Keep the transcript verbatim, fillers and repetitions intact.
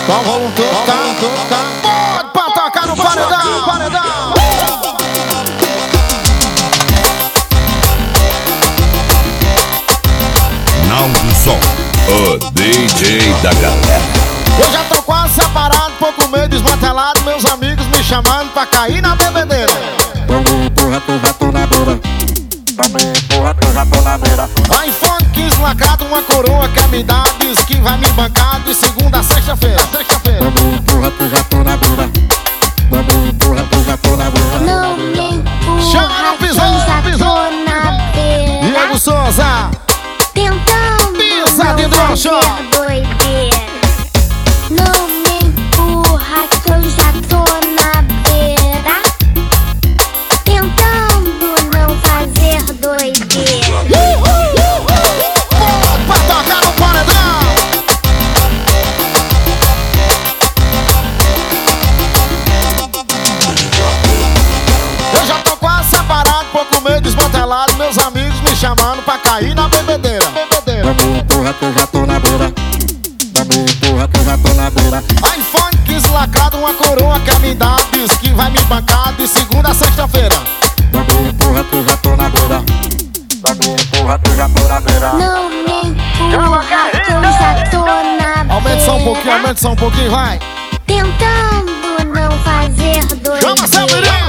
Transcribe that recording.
Então vamos tocar, pode pra tocar no paredão, paredão. Naldo Som, o D J da galera. Eu já tô quase separado, pouco meio desmantelado, meus amigos me chamando pra cair na bebedeira. Vamos empurra, tu já tô na beira. Vamos empurra, tu já tô na beira. iPhone quinze lacrado, uma coroa quer me dar, diz que vai me bancar de segunda a sexta-feira. Sexta-feira. Vamos empurra, tu já tô na beira. Vamos empurra, tu já tô na beira. Não me empurra, Chama no pisão, eu já pisão. tô na beira. Diego Souza, Tentando Pisa não de fazer broxo. doideira. Não me empurra que eu já tô na beira. Tentando não fazer doideira. pode pra tocar no paredão. Eu já tô quase separado, pouco meio desmantelado, meus amigos me chamando pra cair na bebedeira. Bebedeira. Vamos empurra, tu já tô na beira. Vamos empurra, tu já tô na beira. iPhone quinze lacrado, uma coroa quer me dar, diz que vai me bancar de segunda a sexta-feira. Vamos empurra, tu já tô na beira. Vamos empurra, tu já tô na beira. Não me empurra que eu já tô na beira. Aumenta só um pouquinho, aumenta só um pouquinho, vai. Tentando não fazer doideira. Chama, Severino!